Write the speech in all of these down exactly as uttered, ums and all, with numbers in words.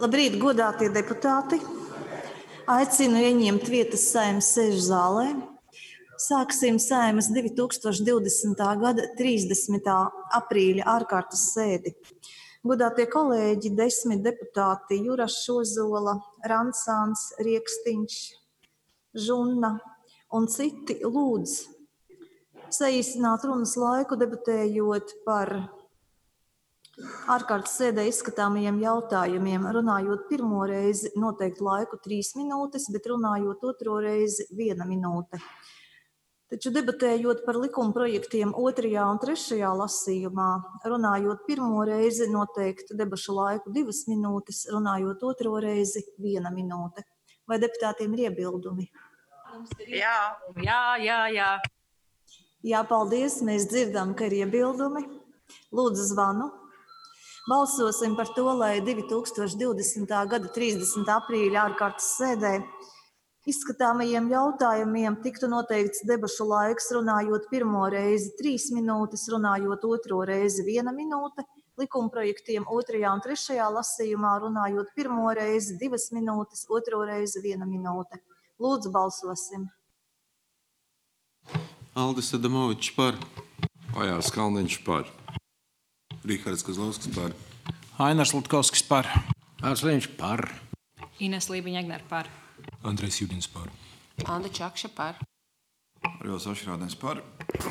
Labrīt, godātie deputāti! Aicinu ieņemt vietas Saeimas sēžu zālē. Sāksim Saeimas divi tūkstoši divdesmitā gada trīsdesmitā aprīļa ārkārtas sēdi. Godātie kolēģi, desmit deputāti Juras Ozola, Ransāns, Riekstiņš, Žunna un citi lūdz saīsināt runas laiku, debatējot par ārkārtas sēdē izskatāmajiem jautājumiem, runājot pirmo reizi noteikti laiku trīs minūtes, bet runājot otro reizi viena minūte. Taču debatējot par likuma projektiem otrajā un trešajā lasījumā, runājot pirmo reizi noteikti debašu laiku divas minūtes, runājot otro reizi viena minūte. Vai deputātiem ir iebildumi? Jā, jā, jā, jā. Jā, paldies, mēs dzirdam, ka ir iebildumi. Lūdzu zvanu. Balsosim par to, lai divi tūkstoši divdesmitā gada trīsdesmitā aprīļa ārkārtas sēdē izskatāmajiem jautājumiem tiktu noteikts debašu laiks, runājot pirmo reizi trīs minūtes, runājot otro reizi viena minūte, likumprojektiem otrajā un trešajā lasījumā runājot pirmo reizi divas minūtes, otro reizi viena minūte. Lūdzu, balsosim. Aldis Adamovičs par. Ojārs Kalniņš par. Rihards Kozlovskis par. Ainars Lutkovskis par. Ārsliņš par. Ines Lībiņa-Egner par. Andrejs Judins par. Anda Čakša par. Arvils Ošrādens par.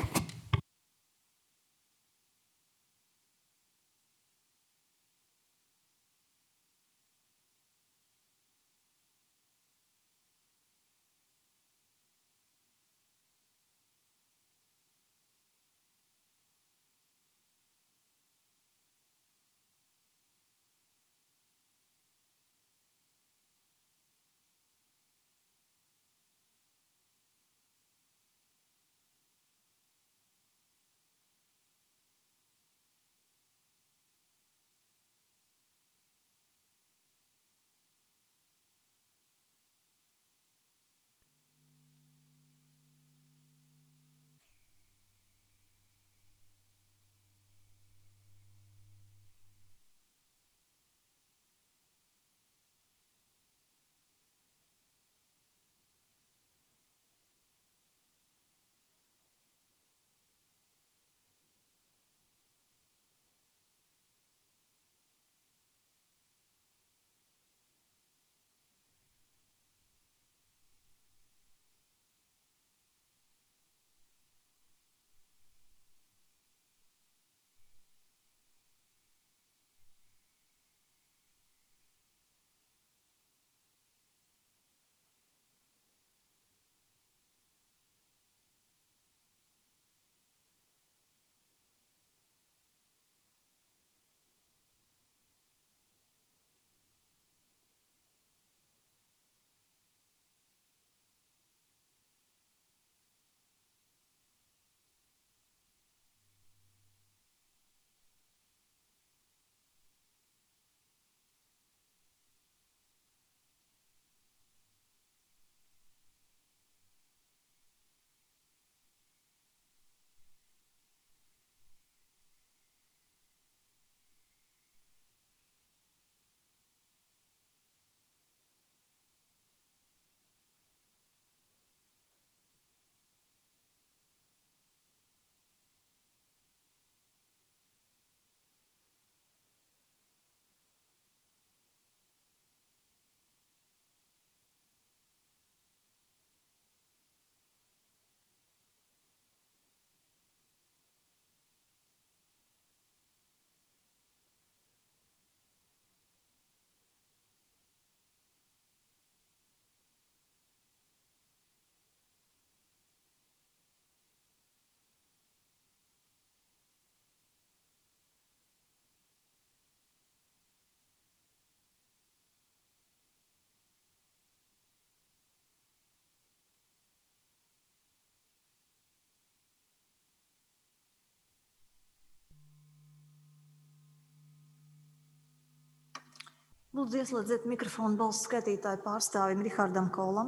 Lūdzu, ieslēdziet mikrofonu balsu skaitītāju pārstāvim Rihardam Kolam.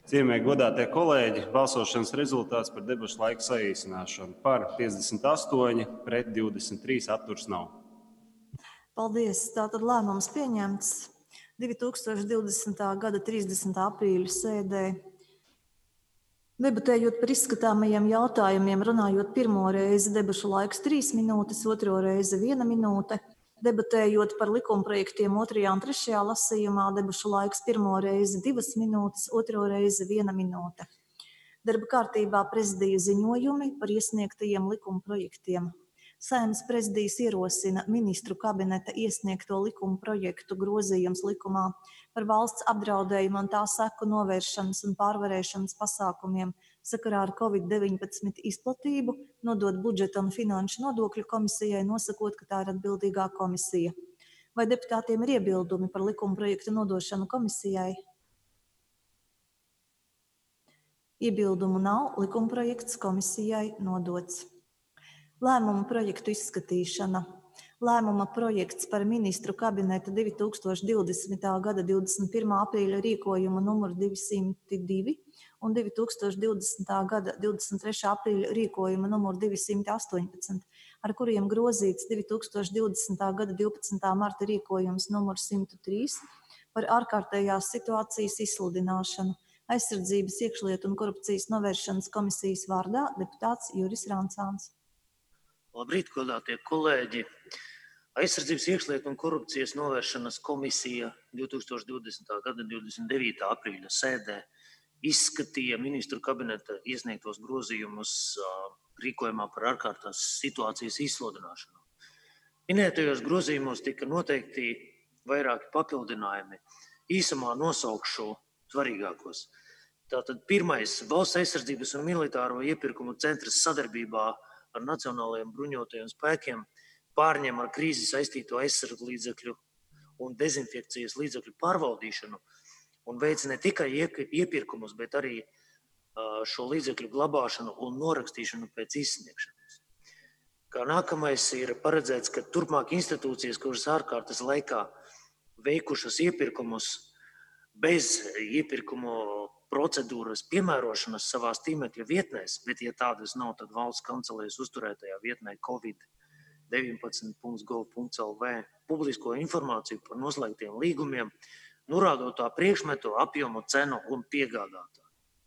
Cienījamie godātie kolēģi, balsošanas rezultāts par debašu laiku saīsināšanu. Par piecdesmit astoņi, pret divdesmit trīs, atturs nav. Paldies. Tātad lēmums pieņemts divi tūkstoši divdesmitā gada trīsdesmitā aprīļa sēdē. Debatējot par izskatāmajiem jautājumiem, runājot pirmo reizi, debašu laiks trīs minūtes, otro reizi viena minūte. Debatējot par likumprojektiem otrajā un trešajā lasījumā, debašu laiks pirmo reizi divas minūtes, otro reizi viena minūte. Darba kārtībā prezidija ziņojumi par iesniegtajiem likumprojektiem. Saeimas prezidijas ierosina ministru kabineta iesniegto likumprojektu grozījums likumā par valsts apdraudējumu un tā seku novēršanas un pārvarēšanas pasākumiem sakarā ar covid deviņpadsmit izplatību, nodot budžeta un finanšu nodokļu komisijai, nosakot, ka tā ir atbildīgā komisija. Vai deputātiem ir iebildumi par likumprojektu nodošanu komisijai? Iebildumu nav, likumprojekts komisijai nodots. Lēmuma projektu izskatīšana. Lēmuma projekts par ministru kabineta divi tūkstoši divdesmitā gada divdesmit pirmā aprīļa rīkojumu numuru divsimt divi un divi tūkstoši divdesmitā gada divdesmit trešā aprīļa rīkojumu numuru divsimt astoņpadsmit, ar kuriem grozīts divi tūkstoši divdesmitā gada divpadsmitā marta rīkojums numuru simt trīs par ārkārtējās situācijas izsludināšanu. Aizsardzības, iekšlietu un korupcijas novēršanas komisijas vārdā deputāts Juris Rancāns. Labrīt, godātie kolēģi! Aizsardzības, iekšlietu un korupcijas novēršanas komisija divi tūkstoši divdesmitā gada divdesmit devītā aprīļa sēdē izskatīja ministru kabineta iesniegtos grozījumus rīkojumā par ārkārtās situācijas izsludināšanu. Minētajos grozījumos tika noteikti vairāki papildinājumi. Īsumā nosaukšu svarīgākos. Tātad pirmais - valsts aizsardzības un militāro iepirkumu centrs sadarbībā ar Nacionālajiem bruņotajiem spēkiem pārņem ar krīzi saistīto aizsargu līdzekļu un dezinfekcijas līdzekļu pārvaldīšanu un veic ne tikai iepirkumus, bet arī šo līdzekļu glabāšanu un norakstīšanu pēc izsniegšanas. Kā nākamais ir paredzēts, ka turpmāk institūcijas, kuras ārkārtas laikā veikušas iepirkumus bez iepirkumu procedūras piemērošanas savās tīmekļa vietnēs, bet ja tādas nav, tad valsts kancelēs uzturētajā vietnē covid deviņpadsmit punkts gov punkts el vē publisko informāciju par noslēgtiem līgumiem, norādot tā priekšmetu, apjomu, cenu un piegādātāju.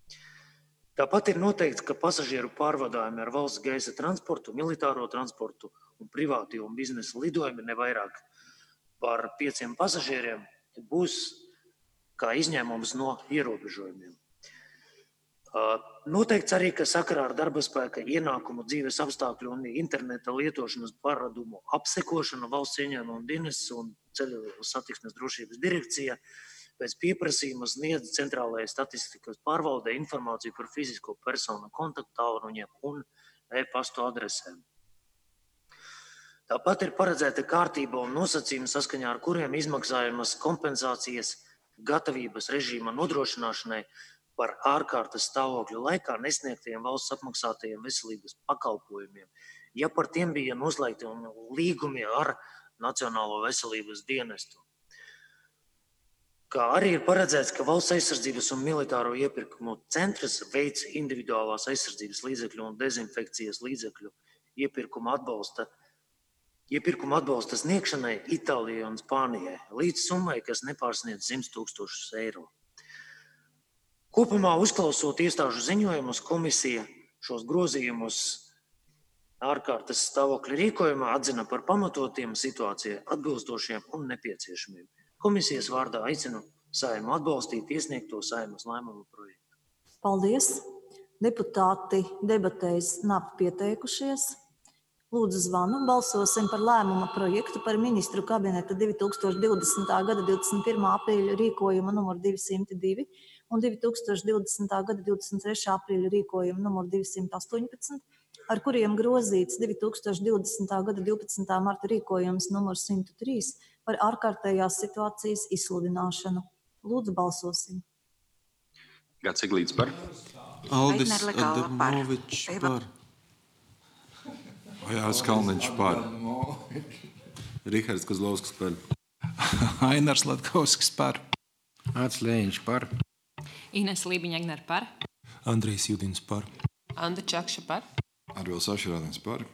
Tāpat ir noteikts, ka pasažieru pārvadājumi ar valsts gaisa transportu, militāro transportu un privāti un biznesa lidojumi ne vairāk par pieciem pasažieriem būs kā izņēmums no ierobežojumiem. Noteikts arī, ka sakarā ar darba spēka ienākumu, dzīves apstākļu un interneta lietošanas paradumu apsekošanu valsts ieņēmuma dienests un ceļu satiksmes drošības direkcija pēc pieprasījuma sniedz centrālajai statistikas pārvaldei informāciju par fizisko personu kontaktāluņiem un e-pastu adresēm. Tāpat ir paredzēta kārtība un nosacījumi, saskaņā ar kuriem izmaksājamas kompensācijas gatavības režīma nodrošināšanai par ārkārtas stāvokļu laikā nesniegtajiem valsts apmaksātajiem veselības pakalpojumiem, ja par tiem bija noslēgti līgumi ar Nacionālo veselības dienestu. Kā arī ir paredzēts, ka valsts aizsardzības un militāro iepirkumu centrs veic individuālās aizsardzības līdzekļu un dezinfekcijas līdzekļu iepirkuma atbalsta Iepirkuma atbalsta sniegšanai Itālijai un Spānijai līdz summai, kas nepārsniedz simt tūkstošus eiro. Kopumā uzklausot iestāžu ziņojumus, komisija šos grozījumus ārkārtas stāvokļa rīkojumā atzina par pamatotiem situācijai atbilstošiem un nepieciešamiem. Komisijas vārdā aicinu Saeimu atbalstīt iesniegto Saeimas lēmumu projektu. Paldies! Deputāti debatēs nav pieteikušies. Lūdzu zvanu, balsosim par lēmuma projektu par ministru kabineta divi tūkstoši divdesmitā gada divdesmit pirmā aprīļa rīkojumu numuru divsimt divi un divi tūkstoši divdesmitā gada divdesmit trešā aprīļa rīkojumu numuru divsimt astoņpadsmit, ar kuriem grozīts divi tūkstoši divdesmitā gada divpadsmitā marta rīkojums numuru simt trīs par ārkārtējās situācijas izsludināšanu. Lūdzu, balsosim. Gats Eglīts par. Aldis Adamovičs par. Ojārs Kalniņš par. Rihards Kozlovskis par. Ainars Latkovskis par. Ats Ļeņš par. Ines Lībiņa-Egner par. Andrejs Judins par. Anda Čakša par. Arvils Ašrādens par.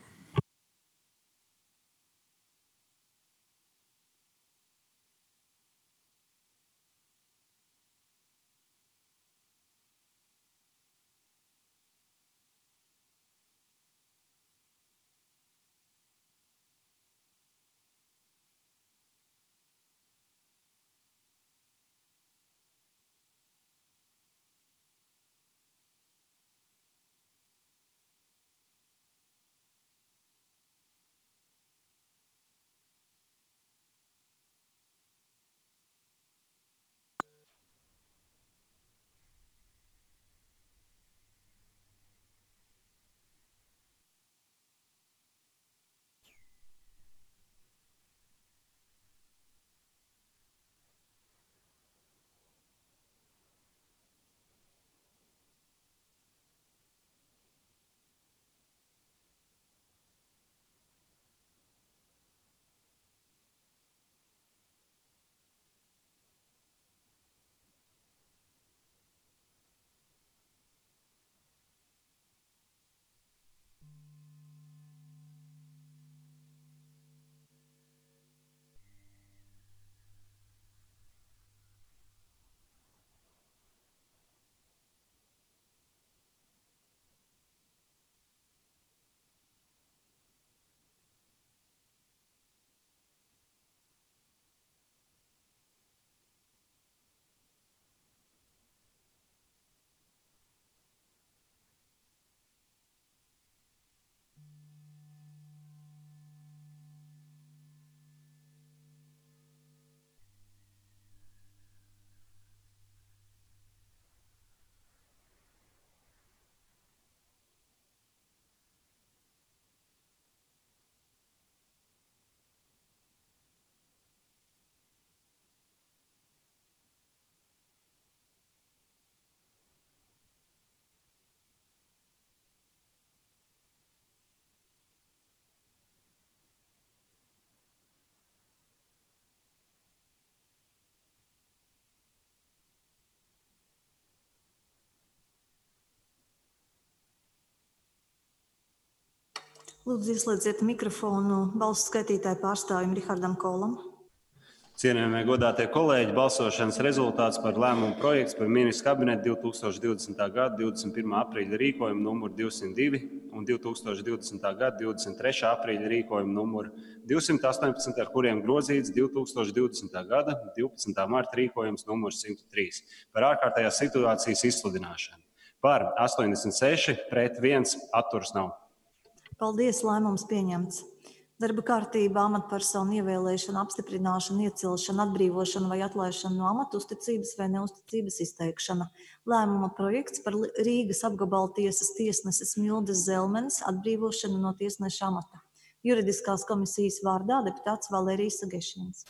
Lūdzu, ieslēdziet mikrofonu balsu skaitītāju pārstāvjum Rihardam Kolam. Cienījamie godātie kolēģi, balsošanas rezultāts par lēmumu projekts par Ministru kabineta divi tūkstoši divdesmitā gada divdesmit pirmā aprīļa rīkojumu numuru divsimt divi un divi tūkstoši divdesmitā gada divdesmit trešā aprīļa rīkojumu numuru divsimt astoņpadsmit, ar kuriem grozīts divi tūkstoši divdesmitā gada divpadsmitā marta rīkojums numurs simt trīs par ārkārtējās situācijas izsludināšanu. Par astoņdesmit seši, pret viens, atturas nav. Paldies, lēmums pieņemts. Darba kārtībā amatpersonu ievēlēšana, apstiprināšana, iecelšana, atbrīvošana vai atlaišana no amata, uzticības vai neuzticības izteikšana. Lēmuma projekts par Rīgas apgabala tiesas tiesneses Mildes Zelmenes atbrīvošanu no tiesneša amata. Juridiskās komisijas vārdā deputāts Valērijas Sagešņins.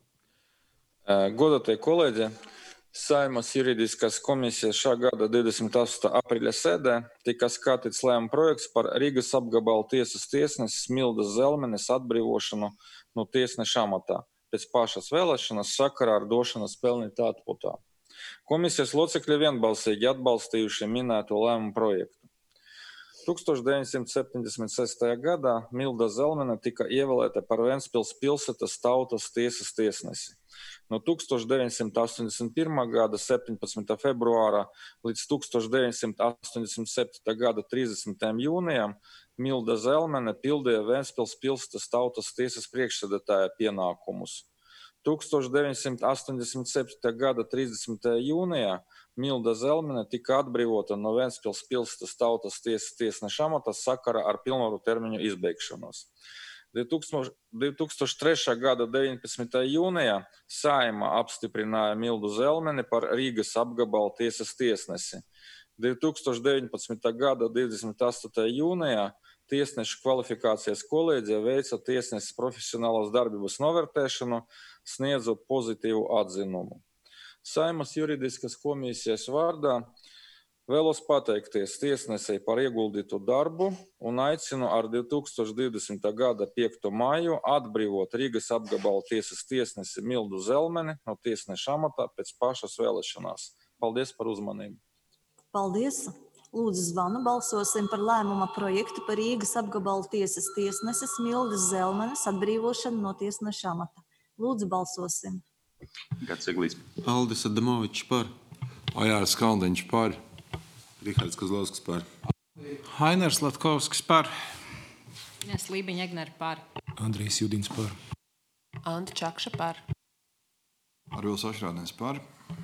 Godātie kolēģi, Saeimas juridiskās komisijas šā gada divdesmit astotākā aprīļa sēdē tika skatīts lēmuma projekts par Rīgas apgabala tiesas tiesneses Mildes Zelmenes atbrīvošanu no tiesneša amatā pēc pašas vēlēšanas sakarā ar došanas pelnīt atpūtā. Komisijas locekļi vienbalsīgi atbalstījuši minēto lēmumu projektu. tūkstoš deviņsimt septiņdesmit sestajā gadā Milda Zelmene tika ievēlēta par Ventspils pilsētas tautas tiesas tiesnesi. No tūkstoš deviņsimt astoņdesmit pirmā gada septiņpadsmitā februāra līdz tūkstoš deviņsimt astoņdesmit septītā gada trīsdesmitajam jūnijam Milda Zelmene pildīja Ventspils pilsētas tautas tiesas priekšsēdētāja pienākumus. tūkstoš deviņsimt astoņdesmit septītā gada trīsdesmitajā jūnijā Milda Zelmene tika atbrīvota no Ventspils pilsētas tautas tiesas tiesneša amata sakarā ar pilnvaru termiņu izbeigšanos. divi tūkstoši trešā gada deviņpadsmitajā jūnijā Saeima apstiprināja Mildu Zelmeni par Rīgas apgabala tiesas tiesnesi. divi tūkstoši deviņpadsmitā gada divdesmit astotajā jūnijā tiesneša kvalifikācijas kolēģija veica tiesneses profesionālās darbības novērtēšanu, sniedzot pozitīvu atzinumu. Saeimas juridiskās komisijas vārdā vēlos pateikties tiesnesei par ieguldītu darbu un aicinu ar divi tūkstoši divdesmitā gada piekto māju atbrīvot Rīgas apgabala tiesas tiesnesi Mildu Zelmeni no tiesneša amata pēc pašas vēlēšanās. Paldies par uzmanību. Paldies! Lūdzu zvanu, balsosim par lēmuma projektu par Rīgas apgabala tiesas tiesneses Mildas Zelmenes atbrīvošanu no tiesneša amata. Lūdzu, balsosim! Gats Eglīts. Aldis Adamovičs par. Ajārs Kalniņš par. Rihards Kozlovskis par. Ainars Latkovskis par. Ines Lībiņa Egnere par. Andrejs Judins par. Anda Čakša par. Arvils Ašrādens par.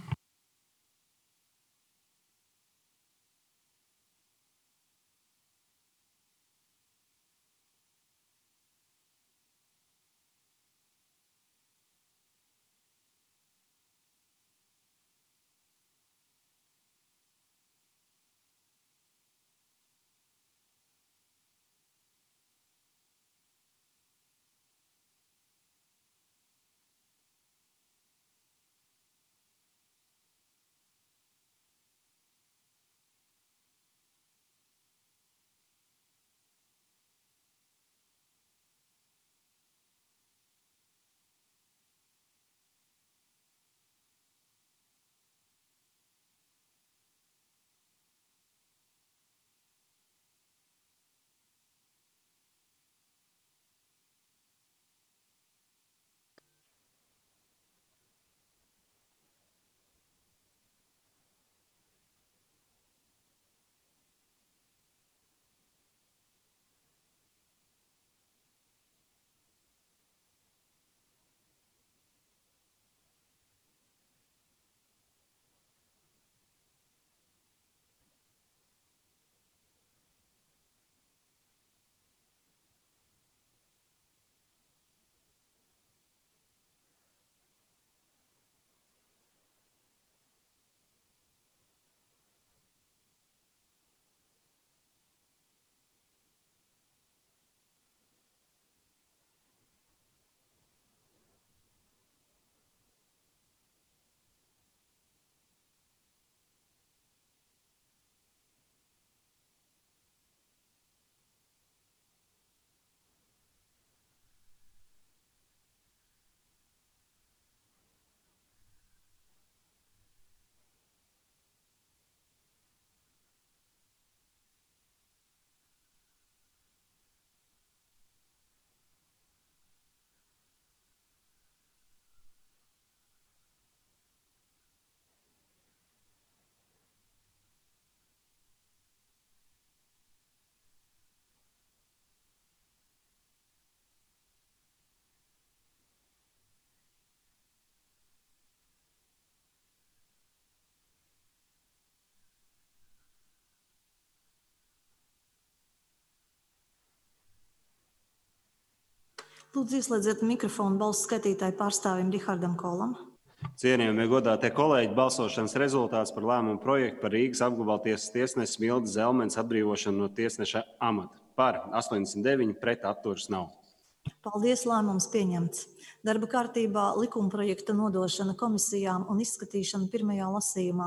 Lūdzu, ieslēdziet mikrofonu balsu skaitītāju pārstāvim Rihardam Kolam. Cienījamie godātie kolēģi, balsošanas rezultāts par lēmumu projektu par Rīgas apgabala tiesas tiesneses Mildas Zelmenes atbrīvošanu no tiesneša amata. Par astoņdesmit deviņi, pret atturas nav. Paldies, lēmums pieņemts. Darba kārtībā likumprojekta nodošana komisijām un izskatīšana pirmajā lasījumā.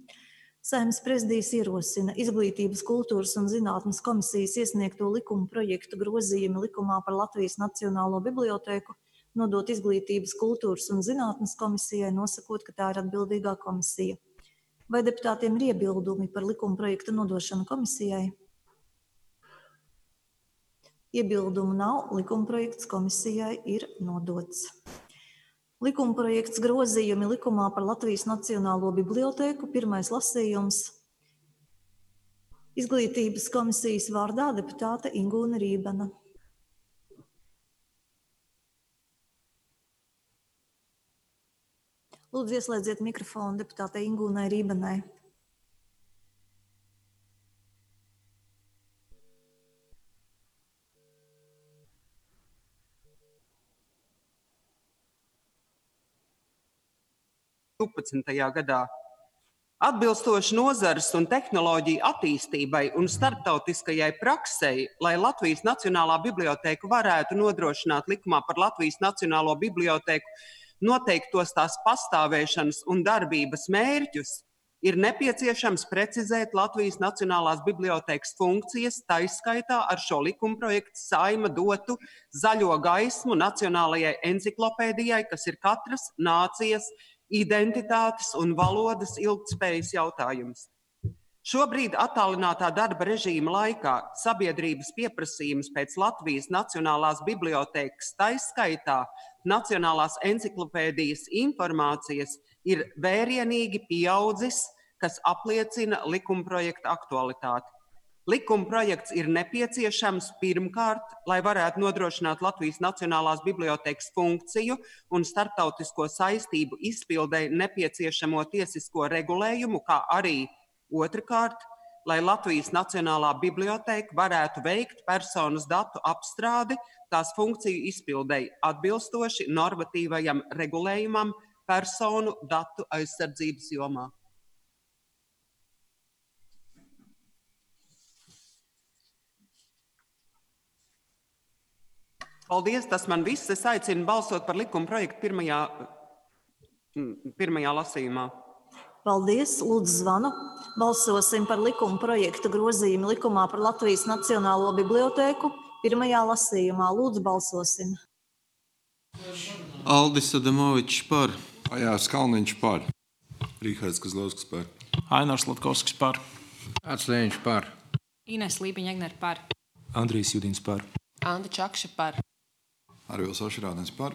Saeimas prezidijs ierosina Izglītības, kultūras un zinātnes komisijas iesniegto likuma projektu grozījumi likumā par Latvijas Nacionālo bibliotēku nodot Izglītības, kultūras un zinātnes komisijai, nosakot, ka tā ir atbildīgā komisija. Vai deputātiem ir iebildumi par likuma projekta nodošanu komisijai? Iebildumu nav, likuma projekts komisijai ir nodots. Likuma projekts grozījumi likumā par Latvijas Nacionālo bibliotēku, pirmais lasījums. Izglītības komisijas vārdā deputāte Ingūna Rībana. Lūdzu, ieslēdziet mikrofonu deputātei Ingūnai Rībanai. divpadsmitajā gadā. Atbilstoši nozares un tehnoloģiju attīstībai un starptautiskajai praksei, lai Latvijas Nacionālā bibliotēka varētu nodrošināt likumā par Latvijas Nacionālo bibliotēku noteiktos tās pastāvēšanas un darbības mērķus, ir nepieciešams precizēt Latvijas Nacionālās bibliotēkas funkcijas, taiskaitā ar šo likumprojektu Saeima dotu zaļo gaismu nacionālajai enciklopēdijai, kas ir katras nācijas identitātes un valodas ilgtspējas jautājums. Šobrīd attālinātā darba režīma laikā sabiedrības pieprasījums pēc Latvijas Nacionālās bibliotēkas, taiskaitā Nacionālās enciklopēdijas informācijas, ir vērienīgi pieaudzis, kas apliecina likumprojekta aktualitāti. Likumprojekts ir nepieciešams pirmkārt, lai varētu nodrošināt Latvijas Nacionālās bibliotēkas funkciju un starptautisko saistību izpildei nepieciešamo tiesisko regulējumu, kā arī otrkārt, lai Latvijas Nacionālā bibliotēka varētu veikt personas datu apstrādi tās funkciju izpildei atbilstoši normatīvajam regulējumam personu datu aizsardzības jomā. Paldies, tas man viss. Es aicinu balsot par likuma projektu pirmajā, pirmajā lasījumā. Paldies, lūdzu zvanu. Balsosim par likuma projektu grozījumu likumā par Latvijas Nacionālo bibliotēku pirmajā lasījumā. Lūdzu, balsosim. Aldis Adamovičs par. Ajārs Kalniņš par. Rihards Kazlauskas par. Ainars Latkovskis par. Atslēņš par. Ines Lībiņa-Egner par. Andrijs Judins par. Anda Čakša par. Arvils Ošrādens par.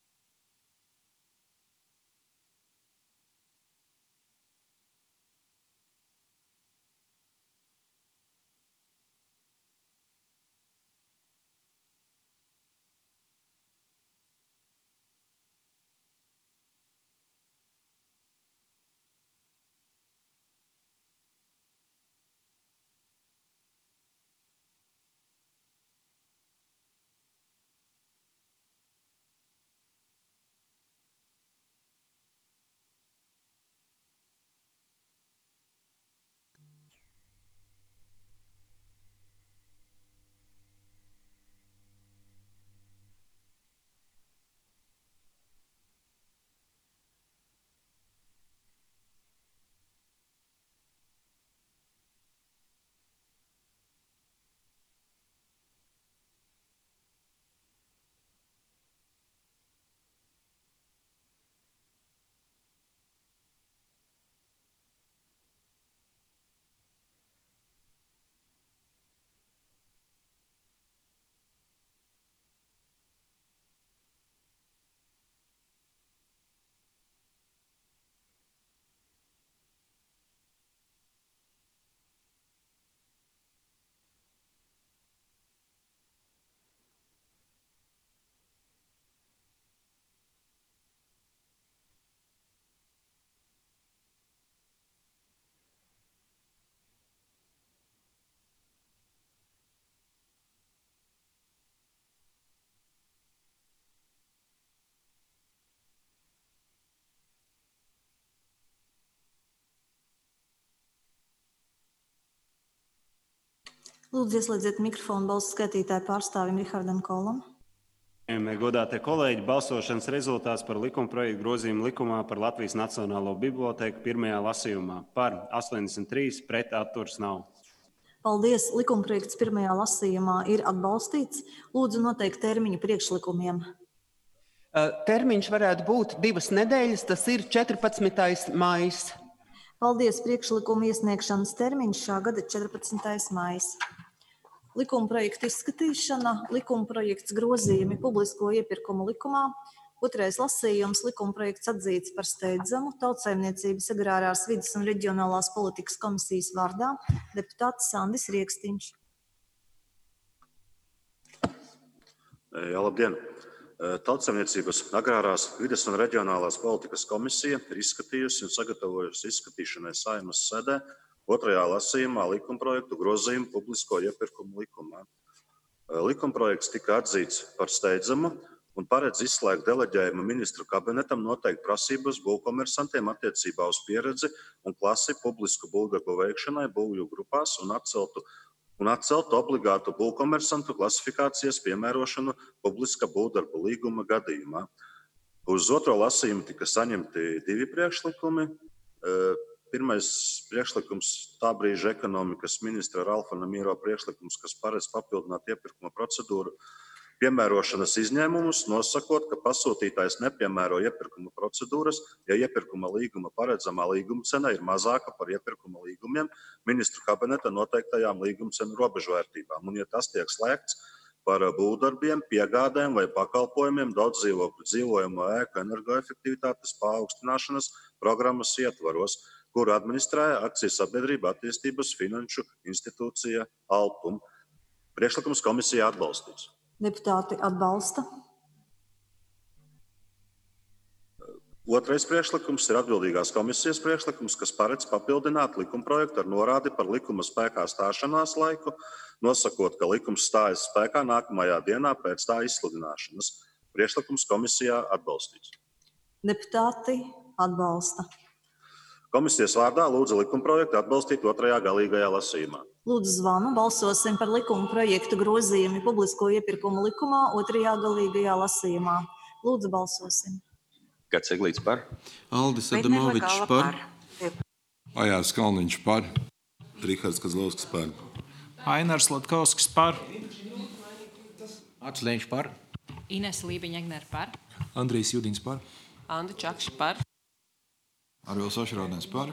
Lūdzu, ieslēdziet mikrofonu balsu skaitītāju pārstāvim Rihardam Kolam. Godātie kolēģi, balsošanas rezultāts par likuma projektu grozījumu likumā par Latvijas Nacionālo bibliotēku pirmajā lasījumā. Par astoņdesmit trīs, pret atturas nav. Paldies! Likumprojekts pirmajā lasījumā ir atbalstīts. Lūdzu noteikt termiņu priekšlikumiem. Termiņš varētu būt divas nedēļas, tas ir četrpadsmitais maijs. Paldies! Priekšlikuma iesniegšanas termiņš šā gada četrpadsmitais maijs. Likuma projekta izskatīšana, likuma projekts grozījumi publisko iepirkumu likumā, otrais lasījums, likuma projekts atzīts par steidzamu, Tautsaimniecības agrārās vides un reģionālās politikas komisijas vārdā, deputāts Sandis Riekstiņš. Jā, labdien! Tautsaimniecības agrārās vides un reģionālās politikas komisija ir izskatījusi un sagatavojusi izskatīšanai Saeimas sēdē otrajā lasījumā likumprojektu grozījumu publisko iepirkumu likumā. Likumprojekts tika atzīts par steidzamu un paredz izslēgt deleģējumu ministru kabinetam noteikt prasības būvkomersantiem attiecībā uz pieredzi un klasi publisku būvdarbu veikšanai būvju grupās un atceltu, un atceltu obligātu būvkomersantu klasifikācijas piemērošanu publiska būvdarbu līguma gadījumā. Uz otro lasījumu tika saņemti divi priekšlikumi. Pirmais priekšlikums tā brīža ekonomikas ministra Ralfa Namīro priekšlikums, kas paredz papildināt iepirkuma procedūru piemērošanas izņēmumus, nosakot, ka pasūtītājs nepiemēro iepirkuma procedūras, ja iepirkuma līguma paredzamā līguma cena ir mazāka par iepirkuma līgumiem ministru kabineta noteiktajām līguma cenu robežvērtībām, un ja tas tiek slēgts par būvdarbiem, piegādēm vai pakalpojumiem daudz dzīvokļu dzīvojamo ēku energoefektivitātes paaugstināšanas programmas ietvaros, kuru administrēja akcijas sabiedrība attīstības finanšu institūcija Alpum. Priekšlikums komisija atbalstīs. Deputāti atbalsta. Otrais priekšlikums ir atbildīgās komisijas priekšlikums, kas paredz papildināt likumprojektu ar norādi par likuma spēkā stāšanās laiku, nosakot, ka likums stājas spēkā nākamajā dienā pēc tā izsludināšanas. Priekšlikums komisijā atbalstīs. Deputāti atbalsta. Komisijas vārdā lūdzu likumprojektu atbalstīt otrajā galīgajā lasījumā. Lūdzu zvanu, balsosim par likuma projektu grozījumi publisko iepirkumu likumā otrajā galīgajā lasījumā. Lūdzu balsosim. Gats Eglīts par. Aldis Adamovičs par. Ajārs Kalniņš par. Rihards Kazlauskas par. Ainars Latkovskis par. Ats Leņš par. Ines Lībiņa-Egner par. Andrejs Judins par. Anda Čakša par. Arvils Ošrādens par.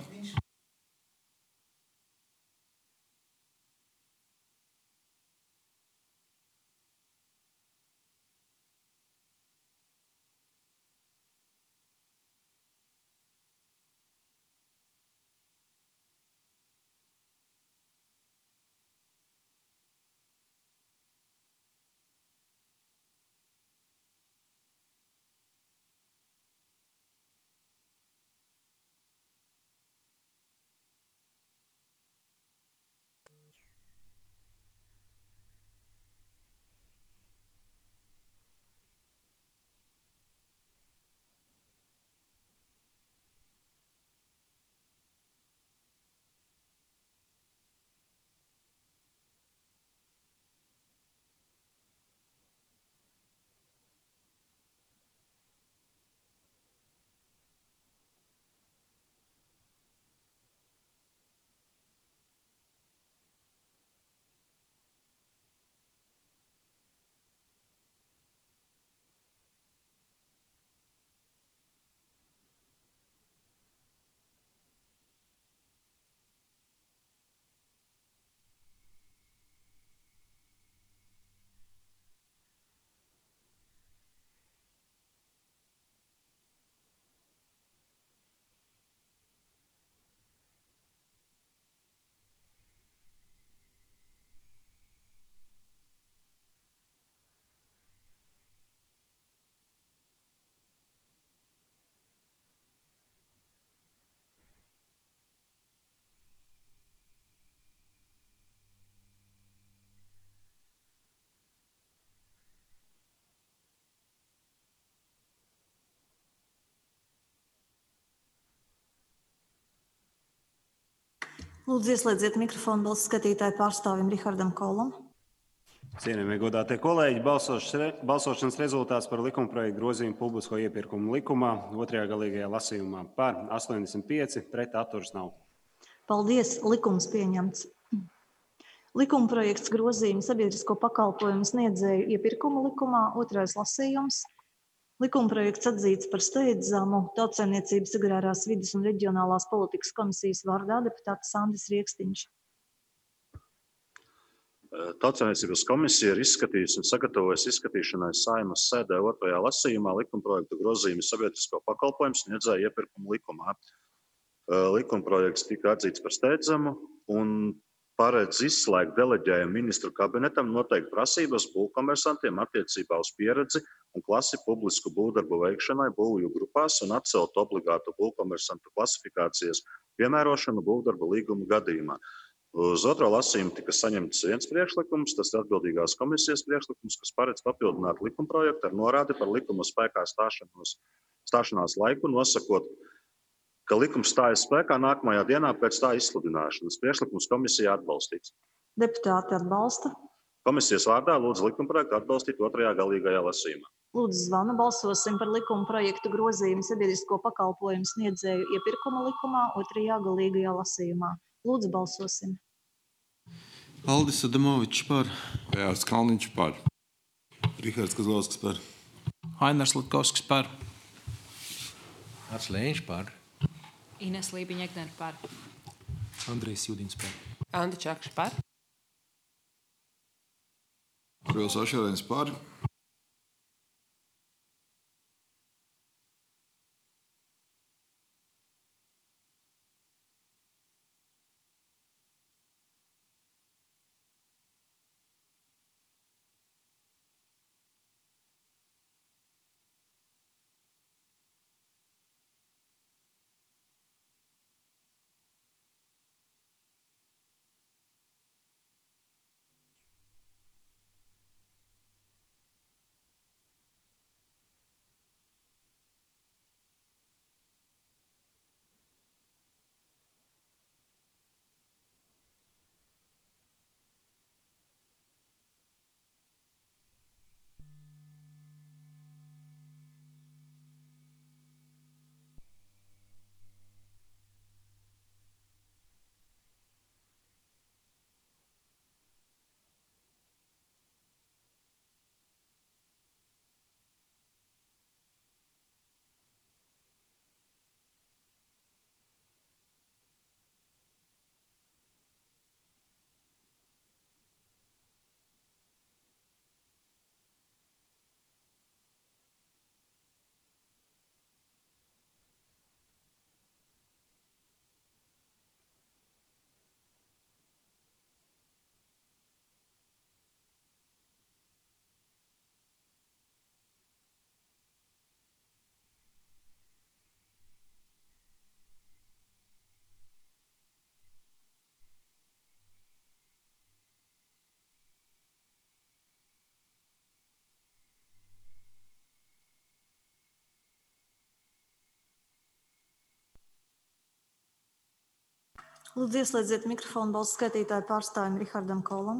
Lūdzu, ieslēdziet mikrofonu balss skatītāju pārstāvim Rihardam Kolam. Cienījamie godātie kolēģi, balsošanas rezultāts par likumprojektu grozījumu publisko iepirkumu likumā otrajā galīgajā lasījumā par astoņdesmit pieci, pret atturas nav. Paldies, likums pieņemts. Likumprojekts grozījumi sabiedrisko pakalpojumu sniedzēju iepirkumu likumā otrais lasījums. Likumprojekts atzīts par steidzamu Tautsaimniecības agrārās vides un reģionālās politikas komisijas vārdā deputāts Sandis Riekstiņš. Tautsaimniecības komisija ir izskatījusi un sagatavojusi izskatīšanai Saeimas sēdē otrajā lasījumā likumprojektu grozījumu sabiedrisko pakalpojumu sniedzēju iepirkumu likumā. Likumprojekts tika atzīts par steidzamu un paredz izslēgt deleģējumu ministru kabinetam noteikt prasības būvkomersantiem attiecībā uz pieredzi un klasi publisku būvdarbu veikšanai būvju grupās un atcelt obligātu būvkomersantu klasifikācijas piemērošanu būvdarbu līguma gadījumā. Uz otro lasījumu tika saņemts viens priekšlikums, tas ir atbildīgās komisijas priekšlikums, kas paredz papildināt likumprojektu ar norādi par likuma spēkā stāšanos, stāšanās laiku, nosakot, ka likums stājas spēkā nākamajā dienā pēc tā izsludināšanas. Priekšlikums komisijā atbalstīts. Deputāti atbalsta. Komisijas vārdā lūdzu likumprojektu atbalstīt otrajā galīgajā lasījumā. Lūdzu zvanu, balsosim par likuma projektu grozījumu sabiedrisko pakalpojumu sniedzēju iepirkuma likumā otrajā galīgajā lasījumā. Lūdzu balsosim. Aldis Adamovičs par. Ajārs Kalniņš par. Rihards Kazlauskas par. Ainars Latkovskis par. Arts Lēņš par. Ines Lībiņa-Egner par. Andrejs Judins par. Anda Čakša par. Arvils Ašrādens par. Lūdzu, ieslēdziet mikrofonu balsu skaitītāju pārstāvim Rihardam Kolam.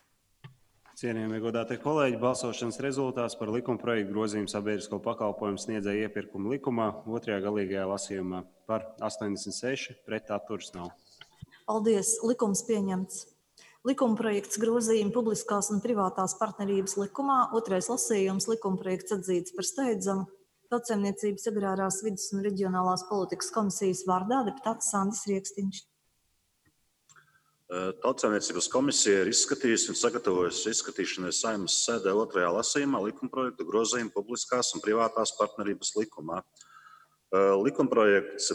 Cienījamie godātie kolēģi, balsošanas rezultāts par likumprojektu grozījumu sabiedrisko pakalpojumu sniedzēju iepirkumu likumā otrajā galīgajā lasījumā par astoņdesmit seši, pret atturas nav. Paldies, likums pieņemts. Likumprojekts grozījumi publiskās un privātās partnerības likumā, otrais lasījums, likumprojekts atzīts par steidzamu. Tautsaimniecības agrārās vides un reģionālās politikas komisijas vārdā deputāts Sandis Riekstiņš. Tautsaimniecības komisija ir izskatījusi un sagatavojusi izskatīšanai Saeimas sēdē otrajā lasījumā likumprojektu grozījumu publiskās un privātās partnerības likumā. Likumprojekts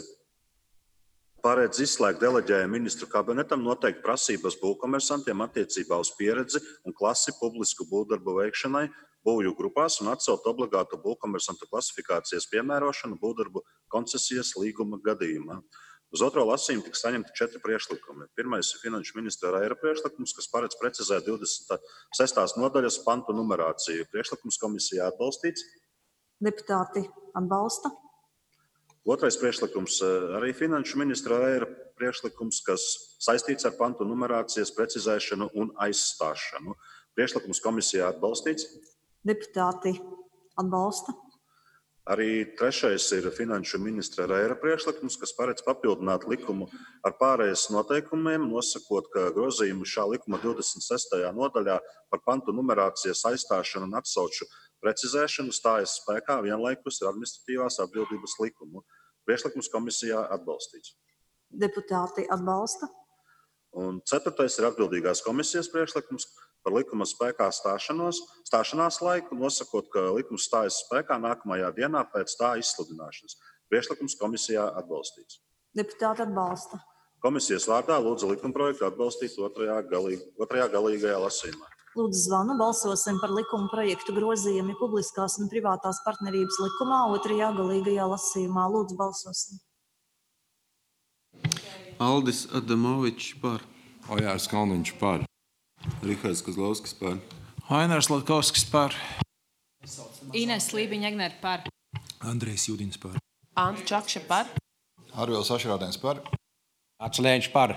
paredz izslēgt deleģējumu ministru kabinetam noteikti prasības būvkomersantiem attiecībā uz pieredzi un klasi publisku būvdarbu veikšanai būvju grupās un atcelt obligātu būvkomersantu klasifikācijas piemērošanu būvdarbu koncesijas līguma gadījumā. Uz otro lasījumu tika saņemti četri priekšlikumi. Pirmais ir finanšu ministra Raira priekšlikums, kas paredz precizēt divdesmit sestās nodaļas pantu numerāciju. Priekšlikums komisijā atbalstīts. Deputāti atbalsta. Otrais priekšlikums arī finanšu ministra Raira priekšlikums, kas saistīts ar pantu numerācijas precizēšanu un aizstāšanu. Priekšlikums komisijā atbalstīts. Deputāti atbalsta. Arī trešais ir finanšu ministra Raira priekšlikums, kas paredz papildināt likumu ar pārējas noteikumiem, nosakot, ka grozījumu šā likuma divdesmit sestajā nodaļā par pantu numerācijas aizstāšanu un atsauču precizēšanu stājas spēkā vienlaikus ar administratīvās atbildības likumu. Priekšlikums komisijā atbalstīts. Deputāti atbalsta. Un ceturtais ir atbildīgās komisijas priekšlikums par likuma spēkā stāšanos, stāšanās laiku, nosakot, ka likums stājas spēkā nākamajā dienā pēc tā izsludināšanas. Priekšlikums komisijā atbalstīts. Deputāti atbalsta. Komisijas vārdā lūdzu likumprojektu atbalstīt otrajā, galīg, otrajā galīgajā lasījumā. Lūdzu zvanu, balsosim par likuma projektu grozījumi publiskās un privātās partnerības likumā otrajā galīgajā lasījumā. Lūdzu, balsosim. Aldis Adamovičs par. Ojārs Kalniņš par. Rihards Kazlauskas par. Ainars Latkovskis par. Ines Lībiņa-Egner par. Andrejs Judins par. Anda Čakša par. Arvils Ašrādens par. Arts Lēņš par.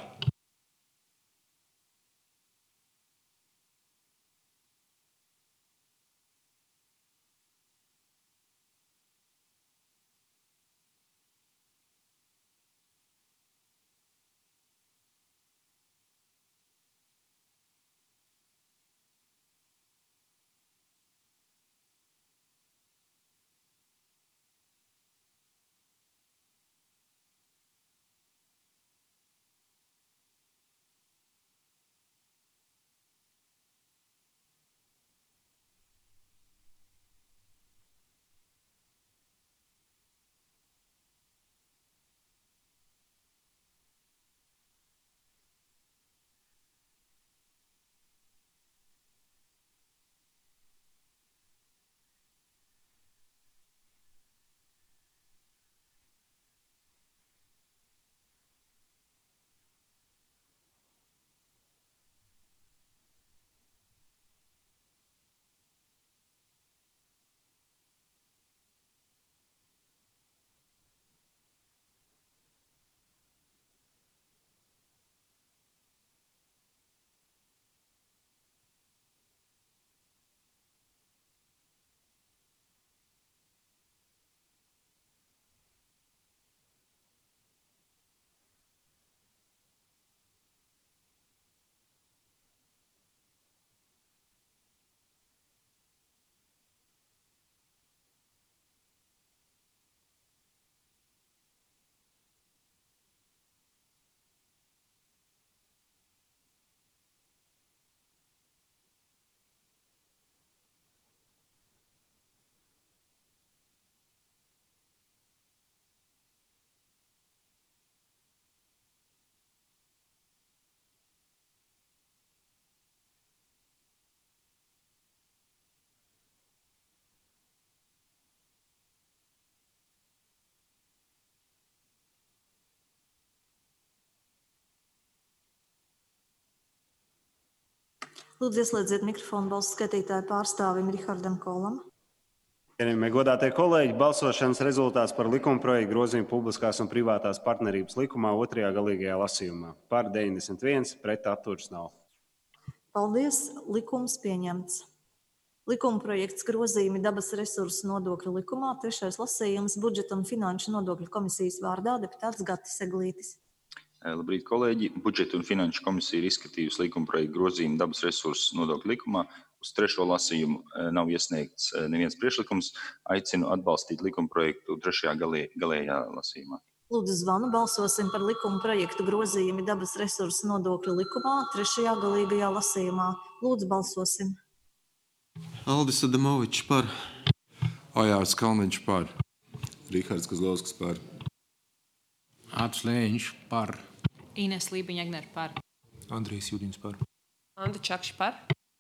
Lūdzu, ieslēdziet mikrofonu balsu skaitītāju pārstāvim Rihardam Kolam. Cienījamie godātie kolēģi, balsošanas rezultāts par likumprojektu grozījumu publiskās un privātās partnerības likumā otrajā galīgajā lasījumā. Par deviņdesmit viens, pret atturas nav. Paldies, likums pieņemts. Likumprojekts grozījumi dabas resursu nodokļu likumā, trešais lasījums budžeta un finanšu nodokļu komisijas vārdā deputāts Gatis Eglītis. Labrīt, kolēģi! Budžeta un finanšu komisija ir izskatījusi likumprojektu grozījumu dabas resursu nodokļu likumā. Uz trešo lasījumu nav iesniegts neviens priekšlikums. Aicinu atbalstīt likumprojektu trešajā galē, galējā lasījumā. Lūdzu, zvanu balsosim par likumprojektu grozījumi dabas resursu nodokļu likumā, trešajā galīgajā lasījumā. Lūdzu, balsosim. Aldis Adamovičs par. Ojārs Kalniņš par. Rihards Kozlovskis par. Atis Lēņš par. Ines Lībiņa-Egner par. Andrejs Judins par. Anda Čakša par.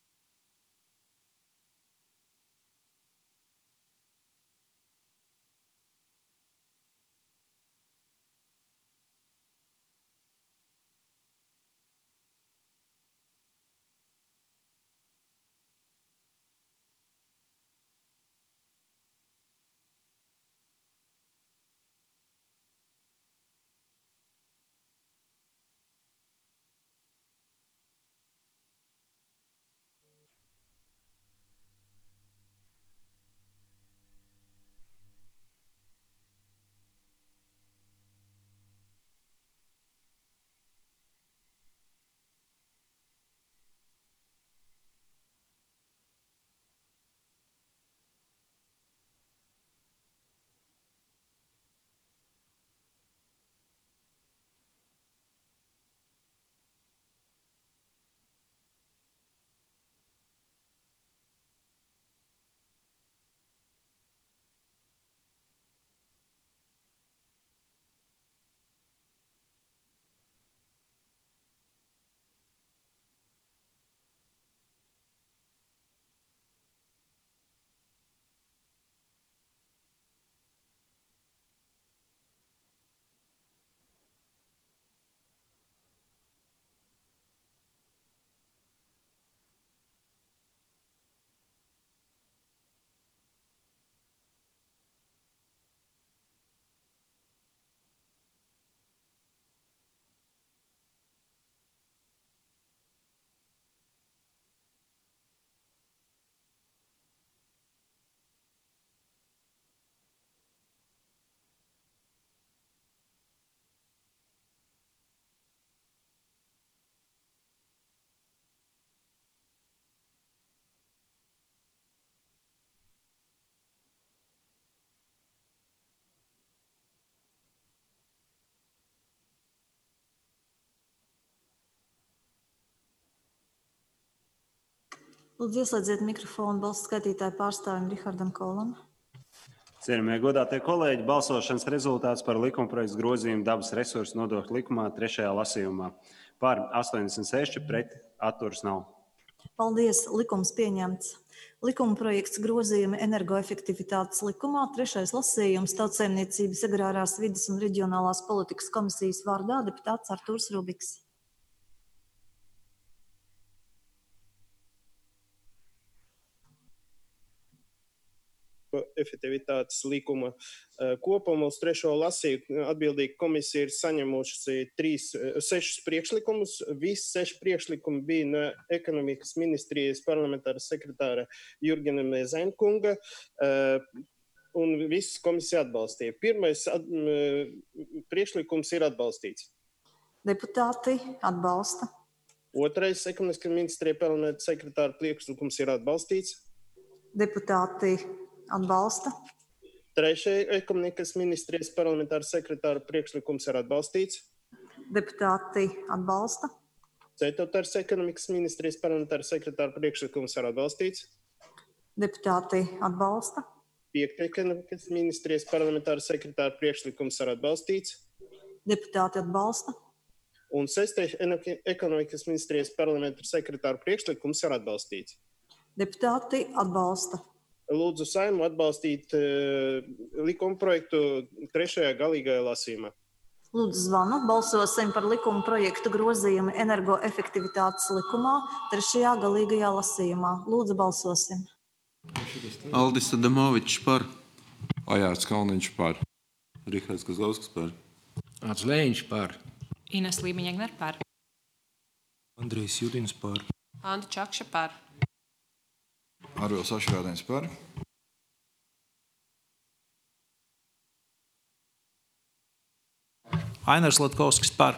Lūdzu, ieslēdziet mikrofonu balsu skaitītāju pārstāvim Rihardam Kolam. Cienījamie godātie kolēģi, balsošanas rezultāts par likumprojektu grozījumu dabas resursu nodokļu likumā trešajā lasījumā. Par astoņdesmit seši, pret atturas nav. Paldies, likums pieņemts. Likumprojekts grozījumi energoefektivitātes likumā, trešais lasījums Tautsaimniecības agrārās vides un reģionālās politikas komisijas vārdā deputāts Artūrs Rubiks. Efektivitātes likuma kopumā uz trešo lasījumu atbildīga komisija ir saņemuši trīs, sešus priekšlikumus. Visi seši priekšlikumi bija no ekonomikas ministrijas parlamentāra sekretāra Jurgena Mezenkunga, un visas komisija atbalstīja. Pirmais at, priekšlikums ir atbalstīts. Deputāti atbalsta. Otrais ekonomikas ministrija parlamentāra sekretāra priekšlikums ir atbalstīts. Deputāti atbalsta. Trešais ekonomikas ministrijas parlamentāra sekretāra priekšlikums ir atbalstīts. Deputāti atbalsta. Ceturtais ekonomikas ministrijas parlamentāra sekretāra priekšlikums ir atbalstīts. Deputāti atbalsta. Piektais ekonomikas ministrijas parlamentāra sekretāra priekšlikums ir atbalstīts. Deputāti atbalsta. Un sestais ekonomikas ministrijas parlamentāra sekretāra priekšlikums ir atbalstīts. Deputāti atbalsta. Lūdzu Saeimu atbalstīt uh, likumprojektu trešajā galīgajā lasījumā. Lūdzu zvanu, balsosim par likuma projektu grozījumu energoefektivitātes likumā trešajā galīgajā lasījumā. Lūdzu balsosim. Aldis Adamovičs par. Ajārs Kalniņš par. Rihards Kozlovskis par. Āds Lēņš par. Ines Lībiņa-Egner par. Andrijs Judins par. Anda Čakša par. Arvils Ašrādens par. Ainars Latkovskis par.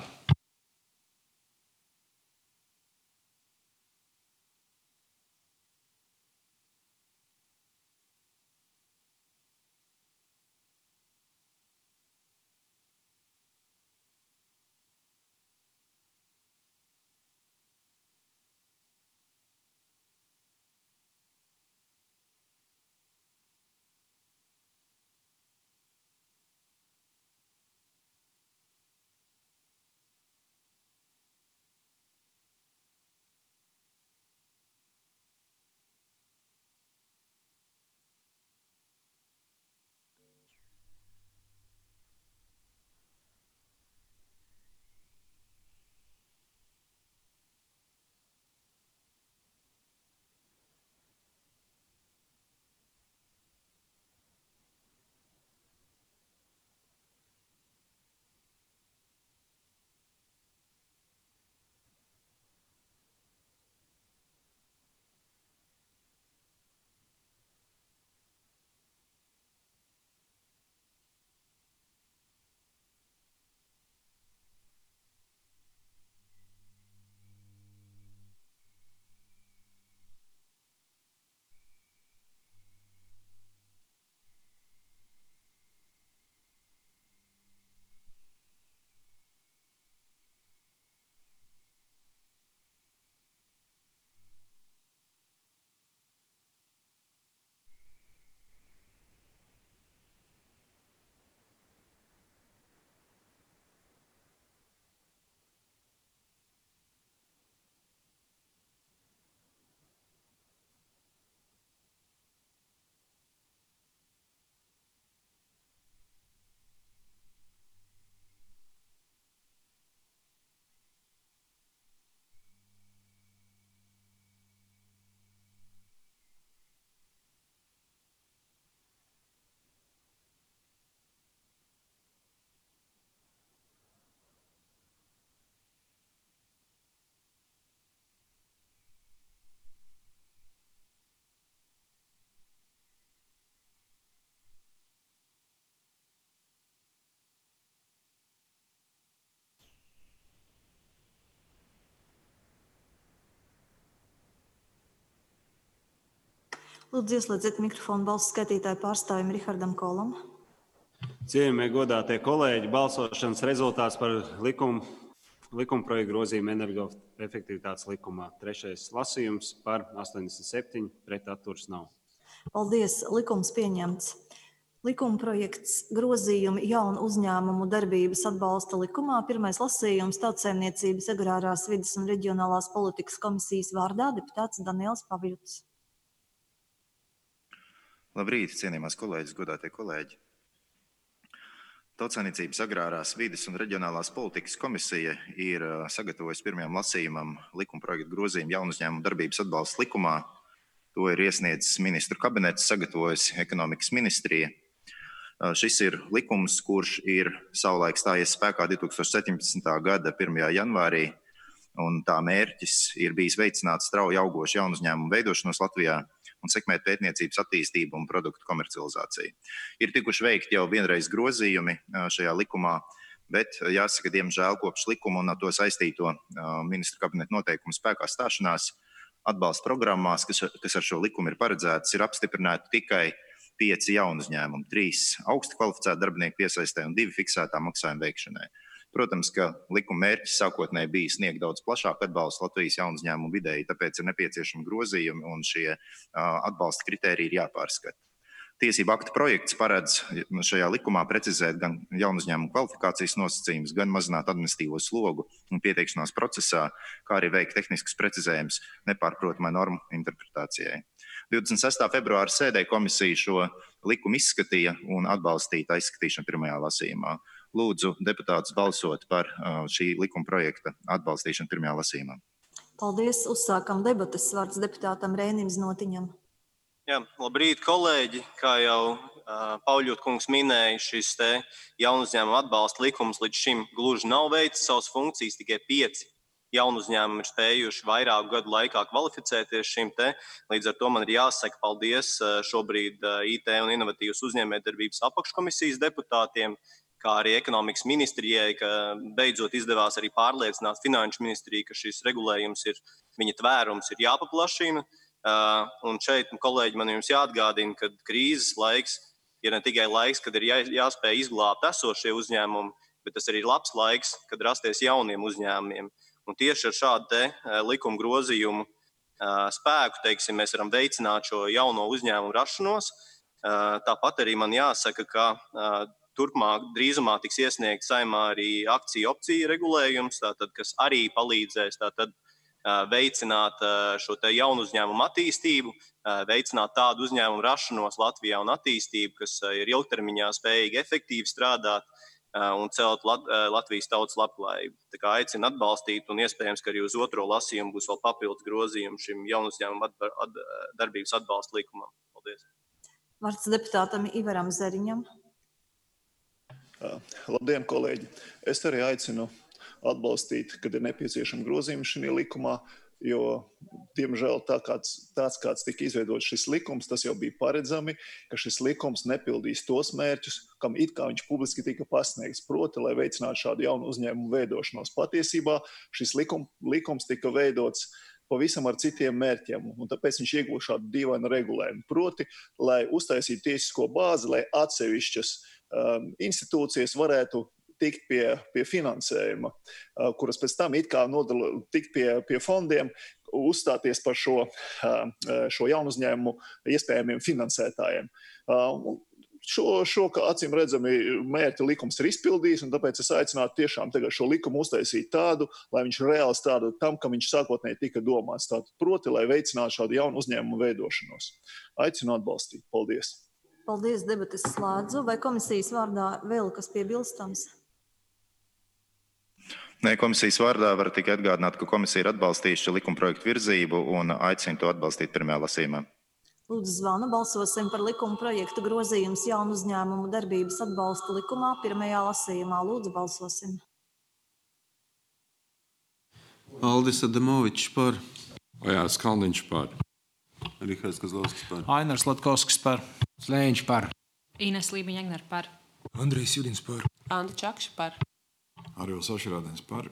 Lūdzu ieslēdziet mikrofonu balsu skaitītāju pārstāvim Rihardam Kolam. Cienījamie godātie kolēģi, balsošanas rezultāts par likumu, likuma projektu grozījumu energoefektivitātes likumā. Trešais lasījums par astoņdesmit septiņi, pret atturas nav. Paldies, likums pieņemts. Likuma projekts grozījumi jaunu uzņēmumu darbības atbalsta likumā. Pirmais lasījums Tautsaimniecības agrārās vides un reģionālās politikas komisijas vārdā deputāts Daniels Pavļuts. Labrīt, cienījamās kolēģis, godātie kolēģi. Tautsaimniecības agrārās vides un reģionālās politikas komisija ir sagatavojusi pirmajam lasījumam likuma projektu grozījumu jaunu uzņēmumu darbības atbalsta likumā. To ir iesniedzis ministru kabinets, sagatavojusi ekonomikas ministrija. Šis ir likums, kurš ir savulaik stājies spēkā divi tūkstoši septiņpadsmitā gada pirmajā janvārī, un tā mērķis ir bijis veicināt strauji augošu jaunu uzņēmumu veidošanos Latvijā un sekmēt pētniecības attīstību un produktu komercializāciju. Ir tikuši veikti jau vienreiz grozījumi šajā likumā, bet jāsaka, diemžēl kopš likuma un to saistīto ministru kabineta noteikumu spēkā stāšanās atbalsta programmās, kas, kas ar šo likumu ir paredzētas, ir apstiprināti tikai pieci jaunu uzņēmumi, trīs augsti kvalificēti darbinieku piesaistē un divi fiksētā maksājuma veikšanai. Protams, ka likuma mērķis sākotnēji bija sniegt daudz plašāku atbalstu Latvijas jaunu uzņēmumu vidēji, tāpēc ir nepieciešami grozījumi un šie uh, atbalsta kritēriji ir jāpārskata. Tiesību akta projekts paredz šajā likumā precizēt gan jaunu uzņēmumu kvalifikācijas nosacījumus, gan mazināt administratīvo slogu un pieteikšanās procesā, kā arī veikt tehniskus precizējumus nepārprotamai normu interpretācijai. divdesmit sestā februāra sēdē komisija šo likumu izskatīja un atbalstīja izskatīšanu pirmajā lasījumā. Lūdzu deputātus balsot par šī likuma projekta atbalstīšanu pirmajā lasījumā. Paldies. Uzsākam debates. Vārds deputātam Reinim Znotiņam. Jā, labrīt, kolēģi. Kā jau uh, Pauļot kungs minēja, šis te jaunu uzņēmumu atbalsta likums līdz šim gluži nav veicis savas funkcijas, tikai pieci jaunu uzņēmumi ir spējuši vairāku gadu laikā kvalificēties šim te. Līdz ar to man ir jāsaka paldies šobrīd I T un inovatīvas uzņēmējdarbības apakškomisijas deputātiem, kā arī ekonomikas ministrijai, ka beidzot izdevās arī pārliecināt finanšu ministriju, ka šis regulējums ir, viņa tvērums ir jāpaplašina. Un šeit, kolēģi, man jums jāatgādina, ka krīzes laiks ir ne tikai laiks, kad ir jā, jāspēj izglābt esošie uzņēmumi, bet tas arī ir labs laiks, kad rasties jauniem uzņēmumiem. Un tieši ar šādu te likuma grozījumu spēku, teiksim, mēs varam veicināt šo jauno uzņēmumu rašanos. Tāpat arī man jāsaka, ka turpmāk drīzumā tiks iesniegt Saeimā arī akciju opciju regulējums, tātad, kas arī palīdzēs tātad, veicināt šo te jaunu uzņēmumu attīstību, veicināt tādu uzņēmumu rašanos Latvijā un attīstību, kas ir ilgtermiņā spējīgi efektīvi strādāt un celt Lat- Latvijas tautas labklājību. Tā kā aicinu atbalstīt un iespējams, ka arī uz otro lasījumu būs vēl papildus grozījumi šim jaunu uzņēmumu at- at- darbības atbalsta likumam. Paldies. Vārds deputātam Ivaram Zariņam. Labdien, kolēģi! Es arī aicinu atbalstīt, kad ir nepieciešama grozījuma šajā likumā, jo, diemžēl, tā kāds, tāds, kāds tika izveidots šis likums, tas jau bija paredzami, ka šis likums nepildīs tos mērķus, kam it kā viņš publiski tika pasniegts, proti, lai veicinātu šādu jaunu uzņēmumu veidošanos. Patiesībā šis likum, likums tika veidots pavisam ar citiem mērķiem, un tāpēc viņš iegūst šādu dīvainu regulējumu. Proti, lai uztaisītu tiesisko bāzi, lai atsevišķas um, institūcijas varētu tikt pie, pie finansējuma, uh, kuras pēc tam it kā nodala, tikt pie, pie fondiem, uzstāties par šo, uh, šo jaunu uzņēmumu iespējamiem finansētājiem. Uh, šo, šo, kā acīm redzami, mērķi likums ir izpildījis, un tāpēc es aicinātu tiešām tagad šo likumu uztaisīt tādu, lai viņš reāli strādātu tam, kam viņš sākotnēji tika domāts. Tātad proti, lai veicinātu šādu jaunu uzņēmumu veidošanos. Aicinu atbalstīt. Paldies! Paldies, debates slēdzu. Vai komisijas vārdā vēl kas piebilstams? Nē, komisijas vārdā var tikai atgādināt, ka komisija ir atbalstījusi likuma projektu virzību un aicina to atbalstīt pirmajā lasījumā. Lūdzu zvanu, balsosim par likuma projektu grozījums jaunu uzņēmumu darbības atbalsta likumā pirmajā lasījumā. Lūdzu, balsosim. Aldis Adamovičs par. Ojārs Kalniņš par. Rihards Kazlauskas par. Ainars Latkovskis par. Slēņš par. Ines Lībiņa-Egner par. Andrejs Judins par. Anda Čakša par. Arvils Ašrādens par.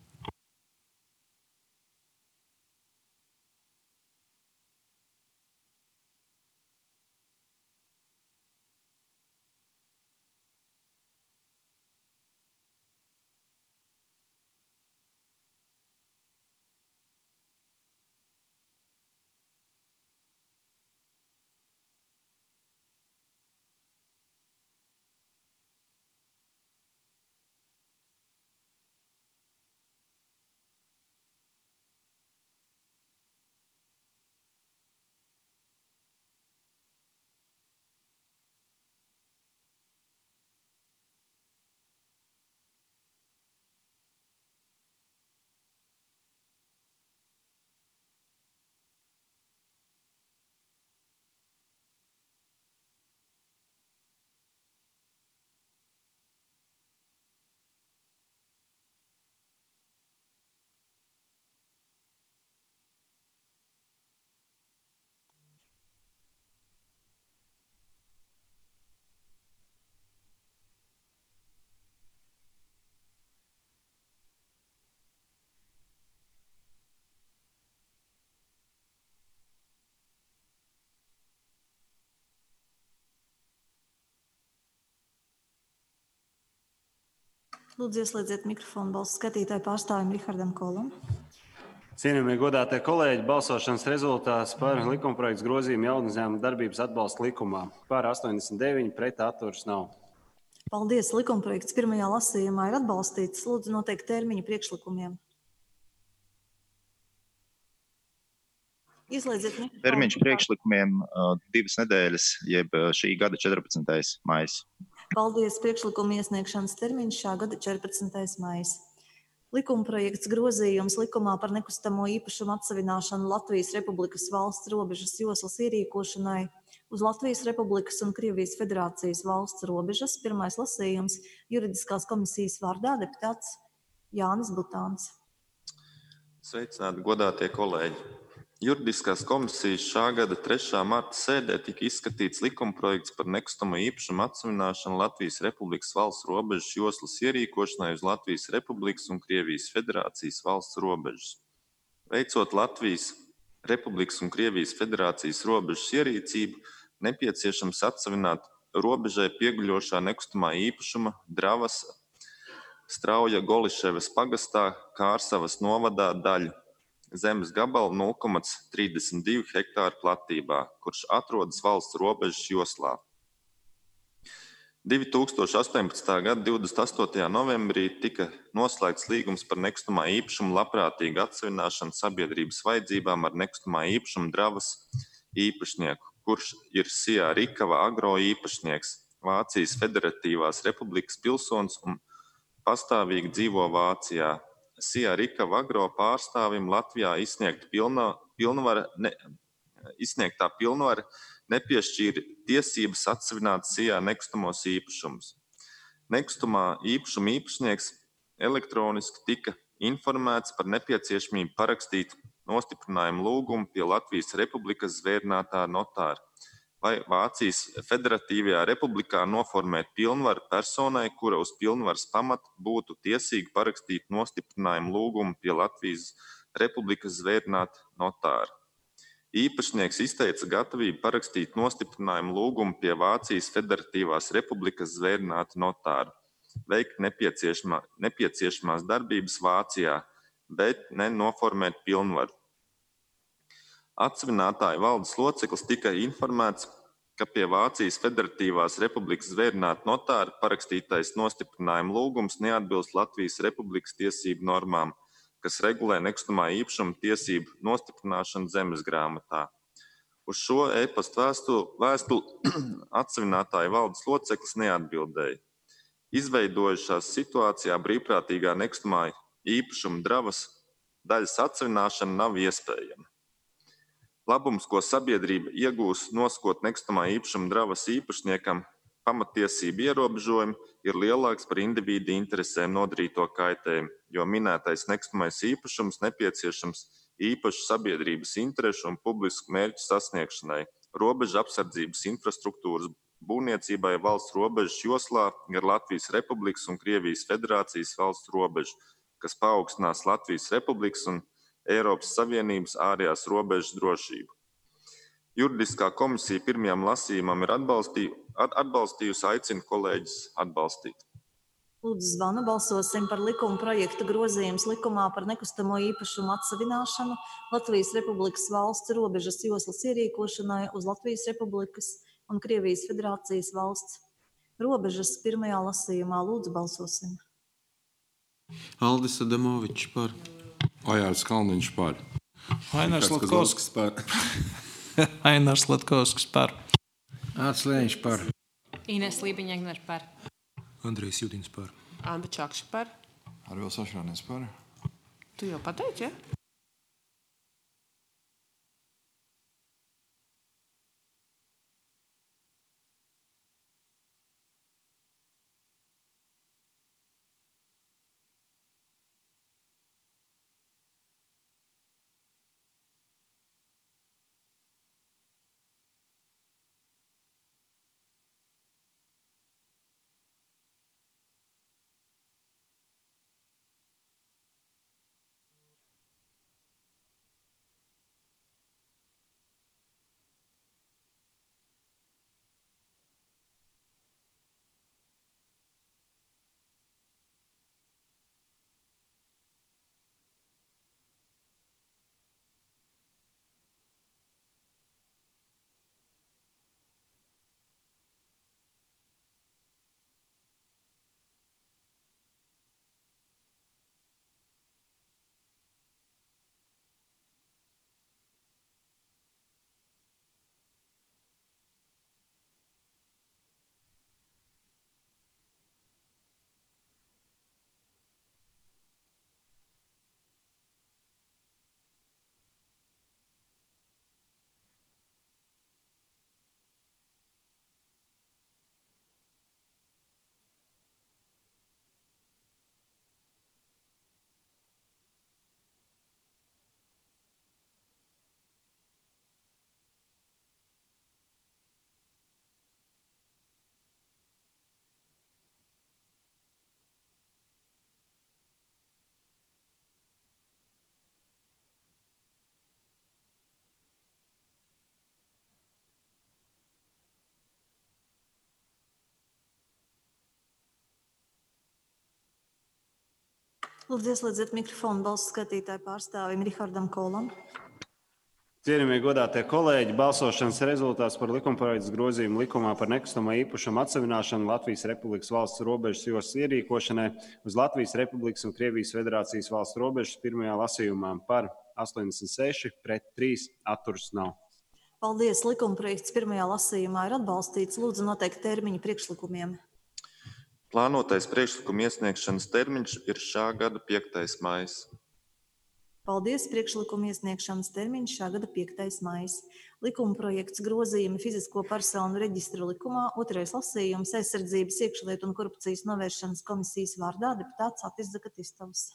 Lūdzu, ieslēdziet mikrofonu balsu skatītāju pārstāvim Rihardam Kolam. Cienījamie godātie kolēģi, balsošanas rezultāts par likumprojektu grozījumu jaunu uzņēmumu darbības atbalsta likumā. Par astoņdesmit deviņi, pret atturas nav. Paldies! Likumprojekts pirmajā lasījumā ir atbalstīts. Lūdzu, noteikti termiņu priekšlikumiem. Ieslēdziet mikrofonu. Termiņš priekšlikumiem uh, divas nedēļas, jeb šī gada četrpadsmitais maijs. Paldies! Priekšlikuma iesniegšanas termiņš šā gada četrpadsmitais maijs. Likumprojekts grozījums likumā par nekustamo īpašumu atsavināšanu Latvijas Republikas valsts robežas joslas ierīkošanai uz Latvijas Republikas un Krievijas Federācijas valsts robežas. Pirmais lasījums juridiskās komisijas vārdā deputāts Jānis Butāns. Sveicināti, godātie kolēģi! Juridiskās komisijas šā gada trešā marta sēdē tika izskatīts likumprojekts par nekustamo īpašumu atsavināšanu Latvijas Republikas valsts robežas joslas ierīkošanai uz Latvijas Republikas un Krievijas Federācijas valsts robežas. Veicot Latvijas Republikas un Krievijas Federācijas robežas ierīcību, nepieciešams atsavināt robežai pieguļošā nekustamā īpašuma Dravas Strauja Goliševas pagastā Kārsavas novadā daļu zemes gabalu nulle komats trīsdesmit divi hektāru platībā, kurš atrodas valsts robežas joslā. divi tūkstoši astoņpadsmitā gada divdesmit astotajā novembrī tika noslēgts līgums par nekustamā īpašuma labprātīgu atsavināšanu sabiedrības vajadzībām ar nekustamā īpašuma Dravas īpašnieku, kurš ir Sijā Rikava agro īpašnieks, Vācijas Federatīvās Republikas pilsonis un pastāvīgi dzīvo Vācijā. Sijā Rikava agro pārstāvim Latvijā izsniegta pilna, pilnvara, ne, izsniegtā pilnvara nepiešķīra tiesības atsavināt Sijā nekustamos īpašumus. Nekustamā īpašuma īpašnieks elektroniski tika informēts par nepieciešamību parakstīt nostiprinājumu lūgumu pie Latvijas Republikas zvērinātā notāra vai Vācijas Federatīvajā Republikā noformēt pilnvaru personai, kura uz pilnvaras pamata būtu tiesīga parakstīt nostiprinājumu lūgumu pie Latvijas Republikas zvērināta notāra. Īpašnieks izteica gatavību parakstīt nostiprinājumu lūgumu pie Vācijas Federatīvās Republikas zvērināta notāra, veikt nepieciešamā, nepieciešamās darbības Vācijā, bet nenoformēt pilnvaru. Atsavinātāja valdes loceklis tika informēts, ka pie Vācijas Federatīvās Republikas zvērināta notāra parakstītais nostiprinājuma lūgums neatbilst Latvijas Republikas tiesību normām, kas regulē nekustamā īpašuma tiesību nostiprināšanu zemes grāmatā. Uz šo e-pasta vēstuli, vēstuli atsavinātāja valdes loceklis neatbildēja. Izveidojušās situācijā brīvprātīgā nekustamā īpašuma Dravas daļas atsavināšana nav iespējama. Labums, ko sabiedrība iegūs noskot nekustamā īpašuma Dravas īpašniekam, pamatiesību ierobežojumi ir lielāks par individu interesēm nodarīto kaitējumu, jo minētais nekustamais īpašums nepieciešams īpašu sabiedrības interešu un publisku mērķu sasniegšanai, robežu apsardzības infrastruktūras būvniecībai valsts robežas joslā gar Latvijas Republikas un Krievijas Federācijas valsts robežu, kas paaugstinās Latvijas Republikas un Eiropas Savienības ārējās robežas drošību. Juridiskā komisija pirmajam lasījumam ir atbalstīju, atbalstījusi, aicinu kolēģis atbalstīt. Lūdzu zvanu, balsosim par likuma projekta grozījums likumā par nekustamo īpašumu atsavināšanu Latvijas Republikas valsts robežas joslas ierīkošanai uz Latvijas Republikas un Krievijas Federācijas valsts robežas pirmajā lasījumā. Lūdzu balsosim. Aldis Adamovičs par. Ojārs Kalniņš par. Ainars Latkovskis par. Ainars Latkovskis par. Ārs Lēņš par. Ines Lībiņa-Egner par. Andrejs Judins par. Anda Čakša par. Arvils Ašrānieks par. Tu jau pateici, ja? Lūdzu, ieslēdziet mikrofonu balsu skatītāju pārstāvim Rihardam Kolam. Cienījamie godātie kolēģi, balsošanas rezultāts par likumprojekta grozījumu likumā par nekustamā īpašuma atsevināšanu Latvijas Republikas valsts robežas jostas ierīkošanai uz Latvijas Republikas un Krievijas Federācijas valsts robežas pirmajā lasījumā par astoņdesmit seši pret trīs atturas nav. Paldies! Likumprojekts pirmajā lasījumā ir atbalstīts. Lūdzu noteikt termiņu priekšlikumiem. Plānotais priekšlikuma iesniegšanas termiņš ir šā gada piektais maijs. Paldies! Priekšlikuma iesniegšanas termiņš šā gada piektais maijs. Likumprojekts grozījumi fizisko personu reģistra likumā, otrais lasījums, aizsardzības, iekšlietu un korupcijas novēršanas komisijas vārdā deputāts Atis Zagatistovs.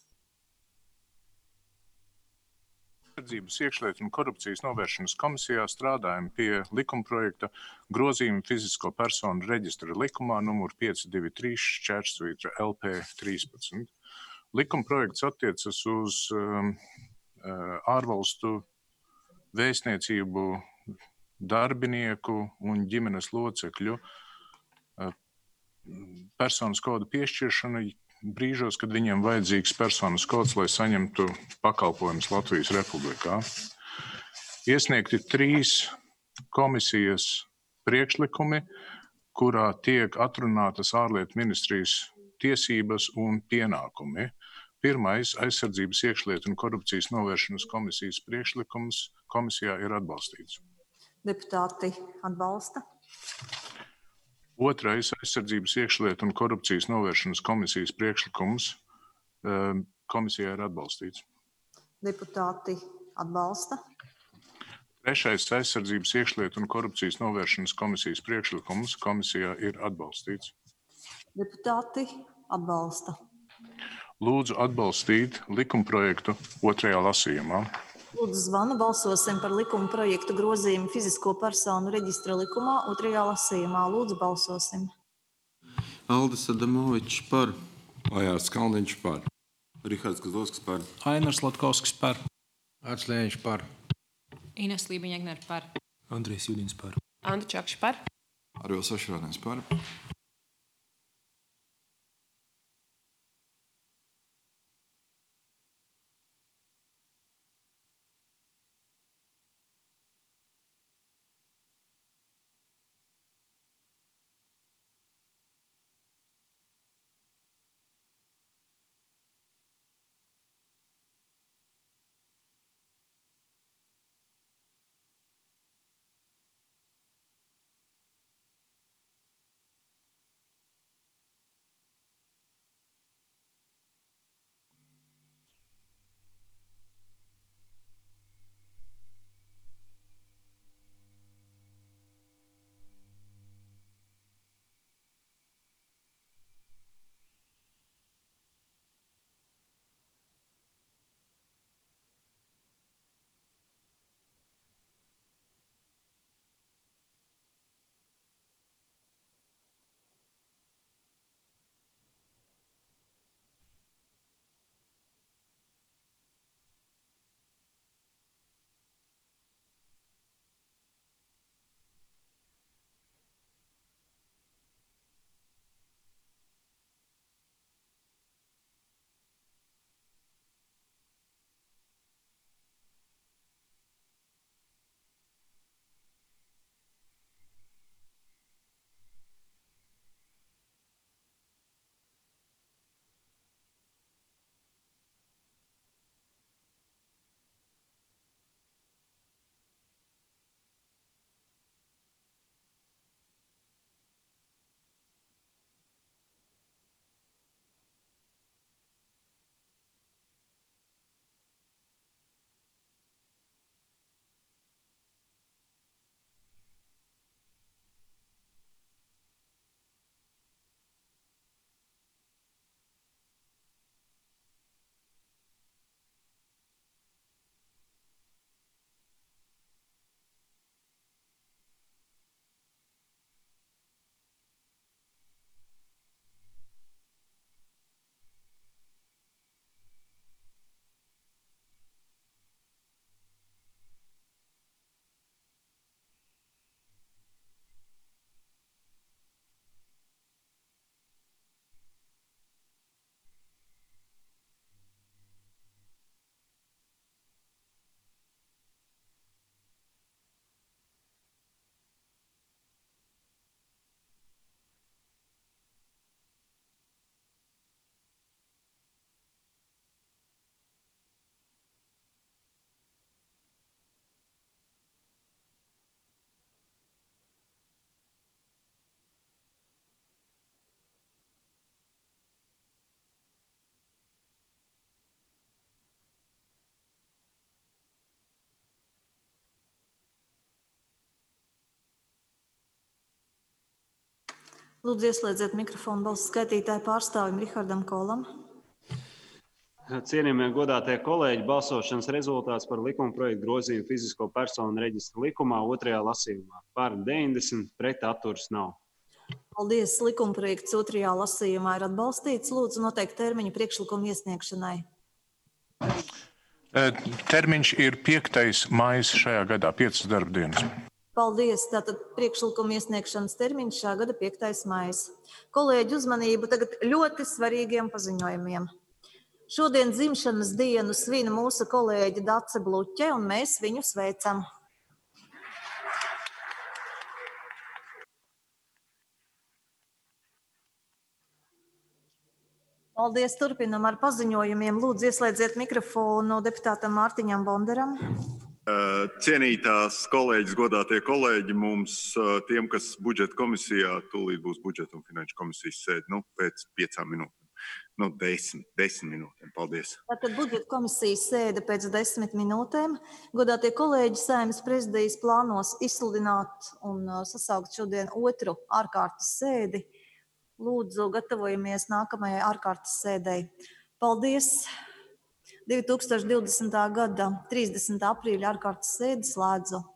Aizsardzības, iekšlietu un korupcijas novēršanas komisijā strādājam pie likumprojekta grozījuma fizisko personu reģistra likumā numur pieci divi trīs šķērsvītra L P trīspadsmit. Likumprojekts attiecas uz um, ārvalstu vēstniecību darbinieku un ģimenes locekļu uh, personas kodu piešķiršanu brīžos, kad viņiem vajadzīgs personas kods, lai saņemtu pakalpojumus Latvijas Republikā. Iesniegti trīs komisijas priekšlikumi, kurā tiek atrunātas ārlietu ministrijas tiesības un pienākumi. Pirmais - aizsardzības, iekšlietu un korupcijas novēršanas komisijas priekšlikums komisijā ir atbalstīts. Deputāti atbalsta. Otrais - aizsardzības, iekšlietu un korupcijas novēršanas komisijas priekšlikums komisijā ir atbalstīts. Deputāti atbalsta. Trešais - aizsardzības, iekšlietu un korupcijas novēršanas komisijas priekšlikums komisijā ir atbalstīts. Deputāti atbalsta. Lūdzu atbalstīt likumprojektu otrajā lasījumā. Lūdzu zvanu, balsosim par likuma projektu grozījumu fizisko personu reģistra likumā otrajā lasījumā. Lūdzu balsosim. Aldis Adamovičs par. Ajārs Kalniņš par. Rihards Kazlovskis par. Ainars Latkovskis par. Arts Lēniņš par. Ines Lībiņa-Egner par. Andrejs Judins par. Anda Čakša par. Arvils Ašrādens par. Lūdzu, ieslēdziet mikrofonu balsu skaitītāju pārstāvim Rihardam Kolam. Cienījamie godātie kolēģi, balsošanas rezultāts par likumprojektu grozījumu fizisko personu reģistra likumā otrajā lasījumā. Par deviņdesmit, pret atturas nav. Paldies! Likumprojekts otrajā lasījumā ir atbalstīts. Lūdzu, noteikt termiņu priekšlikumu iesniegšanai. Termiņš ir piektais maijs šajā gadā, piecas darba dienas. Paldies! Tātad priekšlikuma iesniegšanas termiņš šā gada piektais maijs. Kolēģi, uzmanību tagad ļoti svarīgiem paziņojumiem. Šodien dzimšanas dienu svin mūsu kolēģe Dace Bluķe, un mēs viņu sveicam. Paldies! Turpinam ar paziņojumiem. Lūdzu, ieslēdziet mikrofonu deputātam Mārtiņam Bondaram. Cienītās kolēģis, godātie kolēģi, mums tiem, kas budžeta komisijā, tūlīt būs budžeta un finanšu komisijas sēde, nu, pēc piecām minūtēm. Nu, desmit, desmit minūtēm. Paldies. Tātad budžeta komisijas sēde pēc desmit minūtēm. Godātie kolēģi, Saeimas prezidijas plānos izsludināt un sasaukt šodien otru ārkārtas sēdi. Lūdzu, gatavojamies nākamajai ārkārtas sēdei. Paldies! divi tūkstoši divdesmitā gada trīsdesmitā aprīļa ārkārtas sēdi slēdzu.